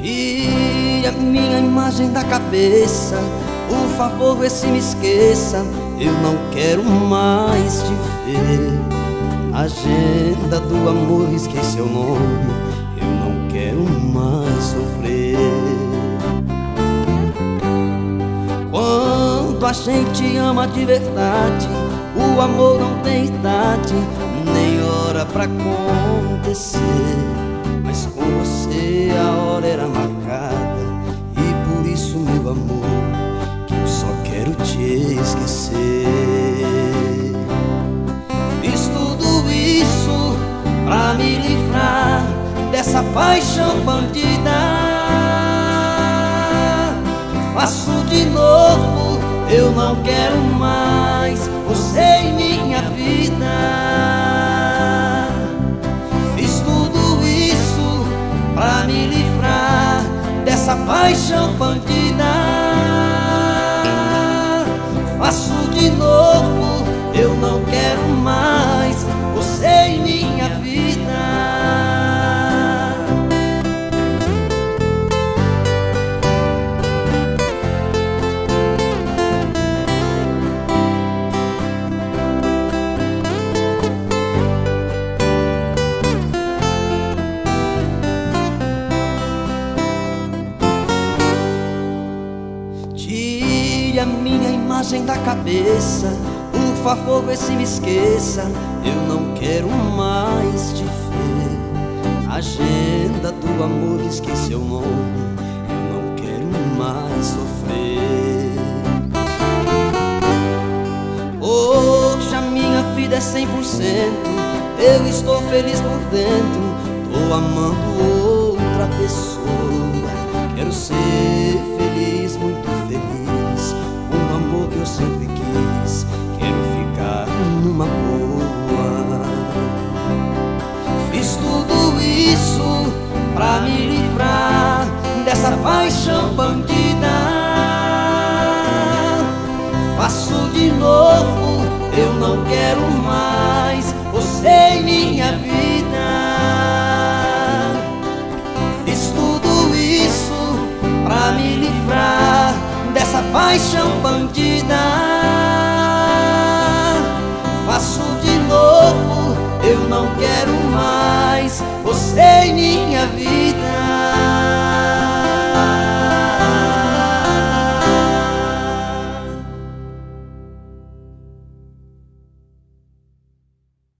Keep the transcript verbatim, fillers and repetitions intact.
Tire a minha imagem da cabeça, por favor, vê se me esqueça. Eu não quero mais te ver. Na agenda do amor risquei seu nome. Eu não quero mais sofrer. Quando a gente ama de verdade, o amor não tem idade, nem hora pra acontecer. Mas com você a hora era marcada, e por isso, meu amor, que eu só quero te esquecer. Fiz tudo isso pra me livrar dessa paixão bandida. Faço de novo, eu não quero mais você em minha vida. Fiz tudo isso pra me livrar dessa paixão bandida. Faço de novo, eu não quero mais você em minha vida. Tire a minha imagem da cabeça, por favor, vê se me esqueça. Eu não quero mais te ver. Na agenda do amor risquei seu nome. Eu não quero mais sofrer. Hoje a minha vida é cem por cento. Eu estou feliz por dentro. Tô amando outra pessoa. Quero ser feliz, muito feliz, um amor que eu sempre quis. Quero ficar numa boa. Fiz tudo isso pra me livrar dessa paixão bandida. Faço de novo, eu não quero mais você em minha vida. Fiz tudo isso pra me livrar dessa paixão bandida. Faço de novo, eu não quero mais você em minha vida.